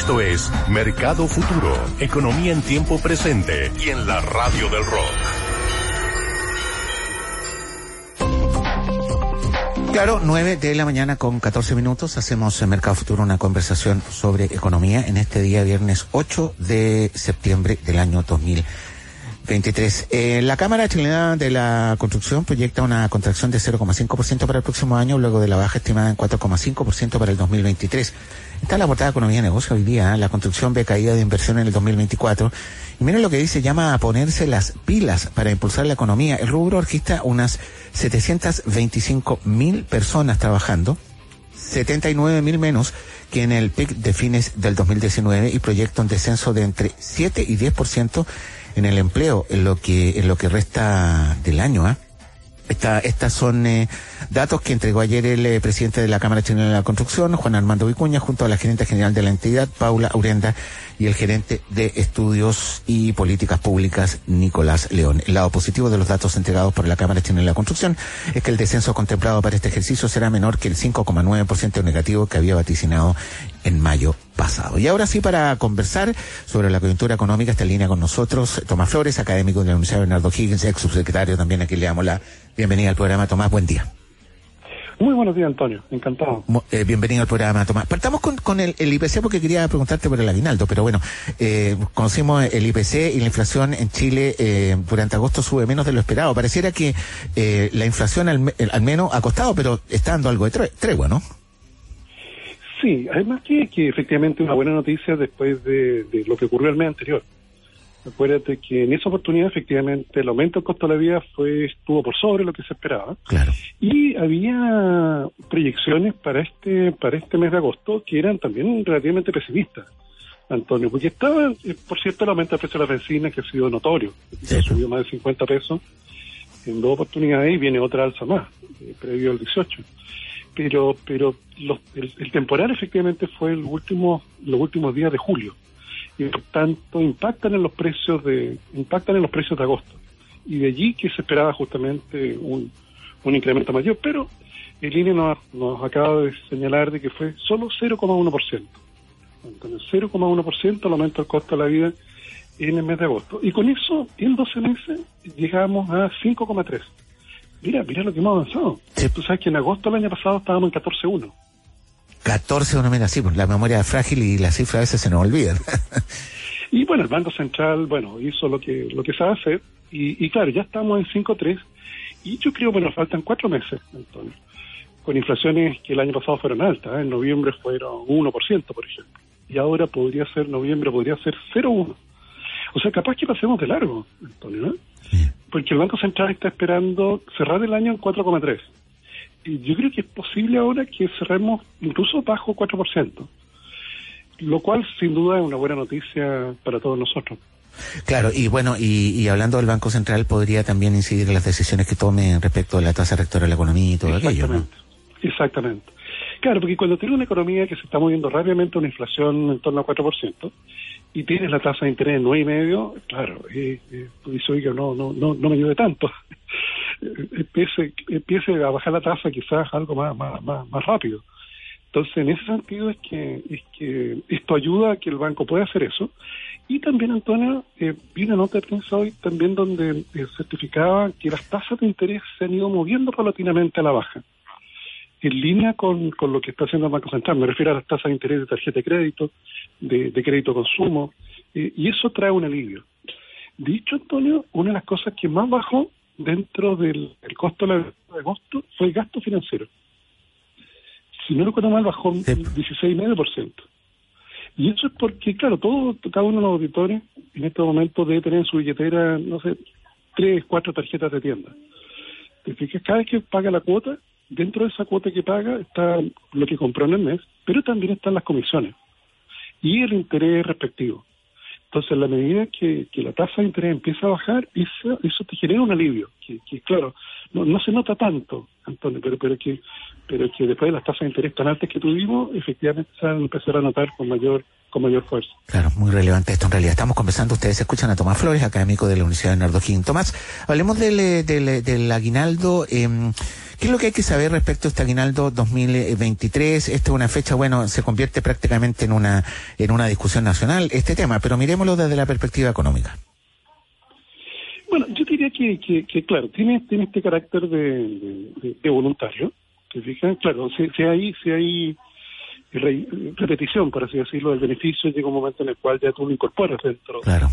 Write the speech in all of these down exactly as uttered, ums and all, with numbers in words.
Esto es Mercado Futuro, economía en tiempo presente y en la radio del rock. Claro, nueve de la mañana con catorce minutos, hacemos en Mercado Futuro una conversación sobre economía en este día viernes ocho de septiembre del año dos mil veintitrés. Eh, la Cámara Chilena de la Construcción proyecta una contracción de cero coma cinco por ciento para el próximo año, luego de la baja estimada en cuatro coma cinco por ciento para el dos mil veintitrés. Está en la portada de Economía y Negocio hoy día, ¿eh? La construcción ve caída de inversión en el dos mil veinticuatro. Y miren lo que dice, llama a ponerse las pilas para impulsar la economía. El rubro registra unas setecientas veinticinco mil personas trabajando, setenta y nueve mil menos que en el pic de fines del dos mil diecinueve, y proyecta un descenso de entre siete y diez por ciento en el empleo en lo que en lo que resta del año, ¿eh? Esta, estas son eh, datos que entregó ayer el eh, presidente de la Cámara Chilena de la Construcción, Juan Armando Vicuña, junto a la gerente general de la entidad, Paula Urenda, y el gerente de Estudios y Políticas Públicas, Nicolás León. El lado positivo de los datos entregados por la Cámara Chilena de la Construcción es que el descenso contemplado para este ejercicio será menor que el cinco coma nueve por ciento negativo que había vaticinado en mayo pasado. Y ahora sí, para conversar sobre la coyuntura económica, está en línea con nosotros Tomás Flores, académico de la Universidad Bernardo Higgins, ex subsecretario también, a quien le damos la bienvenida al programa. Tomás, buen día. Muy buenos días, Antonio. Encantado. Eh, bienvenido al programa, Tomás. Partamos con, con el, el I P C, porque quería preguntarte por el aguinaldo, pero bueno, eh, conocimos el I P C y la inflación en Chile eh, durante agosto sube menos de lo esperado. Pareciera que eh, la inflación al, al menos ha costado, pero está dando algo de tre- tregua, ¿no? Sí, además que, que efectivamente una buena noticia después de, de lo que ocurrió el mes anterior. Acuérdate que en esa oportunidad efectivamente el aumento del costo de la vida fue estuvo por sobre lo que se esperaba. Claro. Y había proyecciones para este para este mes de agosto que eran también relativamente pesimistas, Antonio, porque estaba, eh, por cierto, el aumento del precio de la benzina, que ha sido notorio. Sí. Subió más de cincuenta pesos en dos oportunidades y viene otra alza más, eh, previo al dieciocho. Pero pero los, el, el temporal efectivamente fue el último, los últimos días de julio. Y por tanto impactan en los precios de impactan en los precios de agosto, y de allí que se esperaba justamente un, un incremento mayor, pero el I N E nos, nos acaba de señalar de que fue solo cero coma uno por ciento. Entonces cero coma uno por ciento el aumento del costo de la vida en el mes de agosto, y con eso en doce meses llegamos a cinco coma tres. Mira, mira lo que hemos avanzado. Sí. Tú sabes que en agosto del año pasado estábamos en catorce coma uno. catorce, uno mira, sí, pues la memoria es frágil y las cifras a veces se nos olvidan. Y bueno, el Banco Central, bueno, hizo lo que lo que sabe hacer, y, y claro, ya estamos en cinco coma tres, y yo creo que nos faltan cuatro meses, Antonio, con inflaciones que el año pasado fueron altas, ¿eh? En noviembre fueron uno por ciento, por ejemplo, y ahora podría ser, noviembre podría ser cero coma uno. O sea, capaz que pasemos de largo, Antonio, ¿no? Sí. Porque el Banco Central está esperando cerrar el año en cuatro coma tres. Y yo creo que es posible ahora que cerremos incluso bajo cuatro por ciento, lo cual sin duda es una buena noticia para todos nosotros. Claro, y bueno, y, y hablando del Banco Central, podría también incidir en las decisiones que tome respecto de la tasa rectora de la economía y todo aquello, ¿no? Exactamente. Claro, porque cuando tienes una economía que se está moviendo rápidamente, una inflación en torno a cuatro por ciento, y tienes la tasa de interés en nueve y medio, claro, eh, eh, pues oiga, no, no, no, no me ayude tanto. empiece, empiece a bajar la tasa quizás algo más, más, más, más rápido. Entonces, en ese sentido es que, es que esto ayuda a que el banco pueda hacer eso. Y también, Antonio, eh, vi una nota de prensa hoy también donde eh, certificaba que las tasas de interés se han ido moviendo paulatinamente a la baja, en línea con, con lo que está haciendo el Banco Central. Me refiero a las tasas de interés de tarjeta de crédito, de, de crédito consumo, eh, y eso trae un alivio. Dicho, Antonio, una de las cosas que más bajó dentro del el costo de agosto fue el gasto financiero. Si no recuerdo mal, bajó sí. el dieciséis coma cinco por ciento. Y eso es porque, claro, todo, cada uno de los auditores en este momento debe tener en su billetera, no sé, tres, cuatro tarjetas de tienda. Te fijas, cada vez que paga la cuota, dentro de esa cuota que paga está lo que compró en el mes, pero también están las comisiones y el interés respectivo. Entonces, en la medida que, que la tasa de interés empieza a bajar, eso, eso te genera un alivio, que, que claro, no, no se nota tanto, Antonio, pero pero que pero que después de las tasas de interés tan altas que tuvimos, efectivamente se van a empezar a notar con mayor con mayor fuerza. Claro, muy relevante esto en realidad. Estamos conversando, ustedes escuchan a Tomás Flores, académico de la Universidad Bernardo Higgins. Tomás, hablemos del, del, del aguinaldo. Eh, ¿Qué es lo que hay que saber respecto a este aguinaldo dos mil veintitrés? Esta es una fecha, bueno, se convierte prácticamente en una en una discusión nacional este tema, pero miremoslo desde la perspectiva económica. Bueno, yo diría que, que, que claro, tiene, tiene este carácter de, de, de voluntario. ¿Se fijan? Claro, si, si hay, si hay re, repetición, por así decirlo, del beneficio, llega un momento en el cual ya tú lo incorporas dentro claro.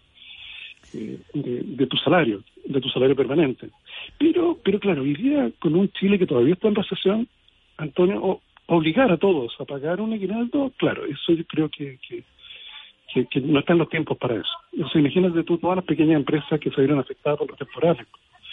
de, de, de tu salario, de tu salario permanente. Pero, pero claro, hoy día con un Chile que todavía está en recesión, Antonio, o, obligar a todos a pagar un aguinaldo, claro, eso yo creo que, que Que, que no están los tiempos para eso. O sea, imagínate tú todas las pequeñas empresas que se vieron afectadas por los temporales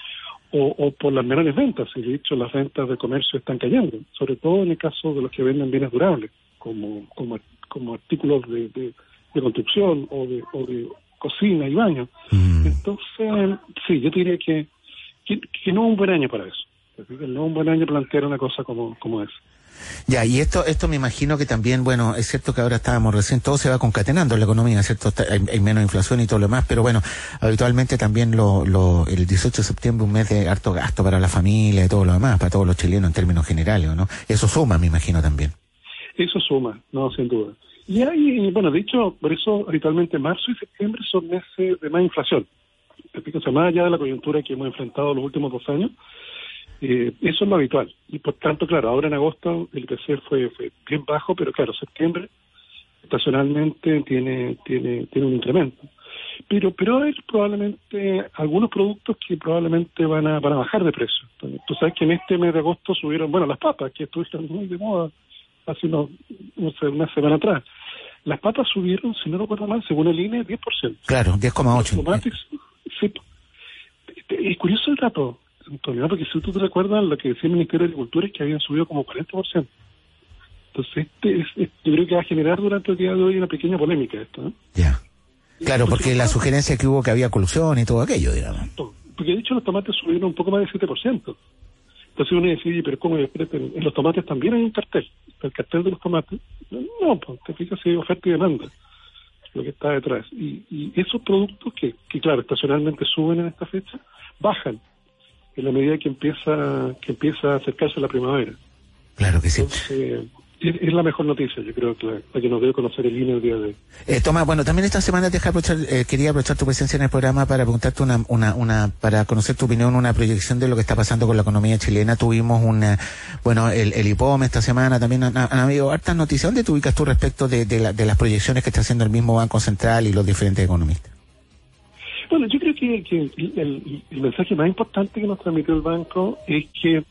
o, o por las menores ventas. Y de hecho las ventas de comercio están cayendo, sobre todo en el caso de los que venden bienes durables, como como, como artículos de, de, de construcción o de, o de cocina y baño. Mm. Entonces, sí, yo diría que, que, que no es un buen año para eso. No es un buen año plantear una cosa como, como esa. Ya, y esto esto me imagino que también, bueno, es cierto que ahora estábamos recién, todo se va concatenando en la economía, ¿cierto? Hay, hay menos inflación y todo lo demás, pero bueno, habitualmente también lo, lo el dieciocho de septiembre, un mes de harto gasto para la familia y todo lo demás, para todos los chilenos en términos generales, ¿no? Eso suma, me imagino también. Eso suma, no, sin duda. Y hay, bueno, de hecho, por eso habitualmente marzo y septiembre son meses de más inflación. O sea, más allá de la coyuntura que hemos enfrentado los últimos dos años, Eh, eso es lo habitual. Y por tanto, claro, ahora en agosto el I P C fue, fue bien bajo, pero claro, septiembre estacionalmente tiene tiene tiene un incremento. Pero pero hay probablemente algunos productos que probablemente van a van a bajar de precio. Entonces, tú sabes que en este mes de agosto subieron, bueno, las papas, que estuvieron muy de moda hace unos, no sé, una semana atrás. Las papas subieron, si no recuerdo mal, según el I N E, diez por ciento. Claro, diez coma ocho. Los tomates, sí. Es curioso el dato, Antonio, porque si tú te recuerdas, lo que decía el Ministerio de Agricultura es que habían subido como cuarenta por ciento. Entonces, este es, es, yo creo que va a generar durante el día de hoy una pequeña polémica esto, ¿no? Ya. Claro, porque la sugerencia que hubo que había colusión y todo aquello, digamos. Porque de hecho los tomates subieron un poco más del siete por ciento. Entonces uno dice, pero ¿cómo? En los tomates también hay un cartel. El cartel de los tomates. No, pues te fijas si hay oferta y demanda, lo que está detrás. Y, y esos productos que, que, claro, estacionalmente suben en esta fecha, bajan en la medida que empieza que empieza a acercarse la primavera. Claro que sí. Entonces, es, es la mejor noticia, yo creo, que la, la que nos debe conocer el I N E el día de hoy. Eh, Tomás, bueno, también esta semana deja aprovechar, eh, quería aprovechar tu presencia en el programa para preguntarte una, una, una, para conocer tu opinión, una proyección de lo que está pasando con la economía chilena. Tuvimos una, bueno, el, el IPOM esta semana, también han, han habido hartas noticias. ¿Dónde te ubicas tú respecto de, de, la, de las proyecciones que está haciendo el mismo Banco Central y los diferentes economistas? Bueno, yo creo que, que el, el mensaje más importante que nos transmitió el banco es que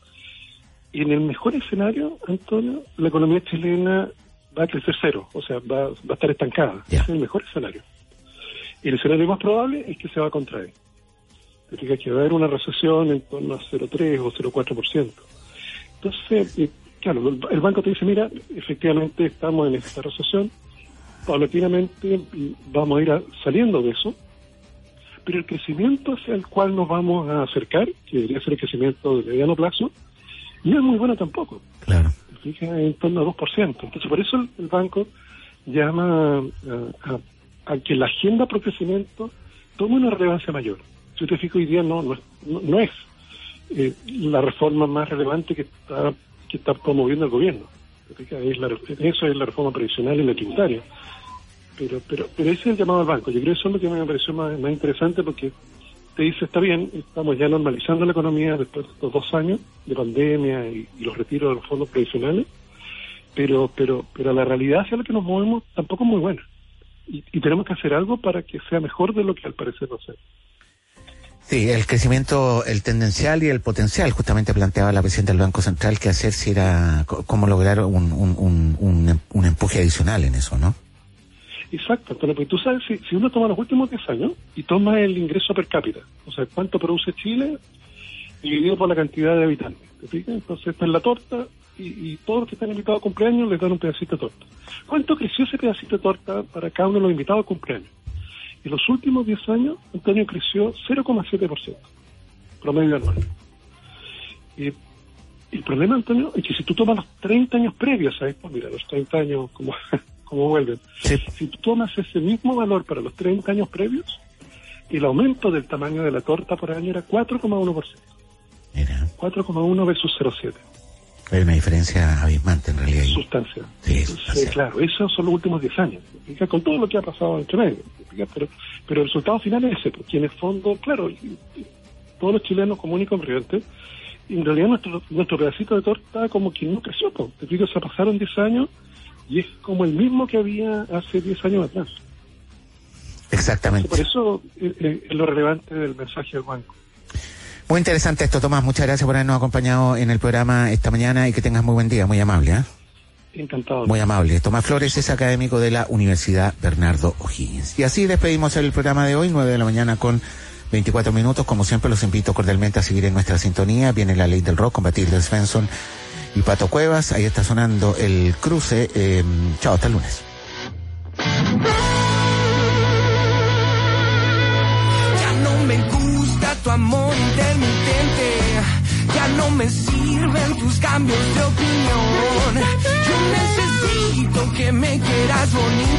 en el mejor escenario, Antonio, la economía chilena va a crecer cero, o sea, va, va a estar estancada. Yeah. Ese es el mejor escenario. El escenario más probable es que se va a contraer. Significa que va a haber una recesión en torno a cero coma tres o cero coma cuatro por ciento. Entonces, eh, claro, el, el banco te dice, mira, efectivamente estamos en esta recesión, paulatinamente vamos a ir a, saliendo de eso, pero el crecimiento hacia el cual nos vamos a acercar, que debería ser el crecimiento de mediano plazo, no es muy bueno tampoco. Claro. Fija en torno a dos por ciento. Entonces, por eso el, el banco llama a, a, a que la agenda por crecimiento tome una relevancia mayor. Si usted fija, hoy día no, no, no, no es eh, la reforma más relevante que está que está promoviendo el gobierno. Fija, es la, eso es la reforma previsional y la tributaria. Pero, pero, pero ese es el llamado al banco. Yo creo que eso es lo que me pareció más, más interesante, porque te dice, está bien, estamos ya normalizando la economía después de estos dos años de pandemia y, y los retiros de los fondos previsionales, pero, pero, pero la realidad hacia la que nos movemos tampoco es muy buena. Y, y tenemos que hacer algo para que sea mejor de lo que al parecer va a ser. Sí, el crecimiento, el tendencial y el potencial, justamente planteaba la presidenta del Banco Central, que hacer si era, cómo lograr un, un, un, un, un empuje adicional en eso, ¿no? Exacto, Antonio, porque tú sabes, si, si uno toma los últimos diez años y toma el ingreso per cápita, o sea, cuánto produce Chile dividido por la cantidad de habitantes, ¿te fijas? Entonces está en la torta y, y todos los que están invitados a cumpleaños les dan un pedacito de torta. ¿Cuánto creció ese pedacito de torta para cada uno de los invitados a cumpleaños? En los últimos diez años, Antonio, creció cero coma siete por ciento, promedio anual. Y el problema, Antonio, es que si tú tomas los treinta años previos, ¿sabes? Pues mira, los treinta años como... como vuelven. Sí. Si tú tomas ese mismo valor para los treinta años previos, el aumento del tamaño de la torta por año era cuatro coma uno por ciento. Mira. cuatro coma uno versus cero coma siete. Hay una diferencia abismante en realidad. Sustancia. Sí, Entonces, claro, esos son los últimos diez años. Con todo lo que ha pasado entre medio. Pero, pero el resultado final es ese, porque en el fondo, claro, todos los chilenos comunes y corrientes, en realidad nuestro, nuestro pedacito de torta como que no creció. Pues. Te digo, se pasaron diez años y es como el mismo que había hace diez años atrás. Exactamente. Por eso eh, eh, es lo relevante del mensaje del banco. Muy interesante esto, Tomás. Muchas gracias por habernos acompañado en el programa esta mañana y que tengas muy buen día. Muy amable, ¿eh? Encantado. Muy amable. Tomás Flores es académico de la Universidad Bernardo O'Higgins. Y así despedimos el programa de hoy, nueve de la mañana con veinticuatro minutos. Como siempre, los invito cordialmente a seguir en nuestra sintonía. Viene la ley del rock con Matilde Svensson y Pato Cuevas. Ahí está sonando el cruce. Eh, chao, hasta el lunes. Ya no me gusta tu amor intermitente, ya no me sirven tus cambios de opinión. Yo necesito que me quieras bonito.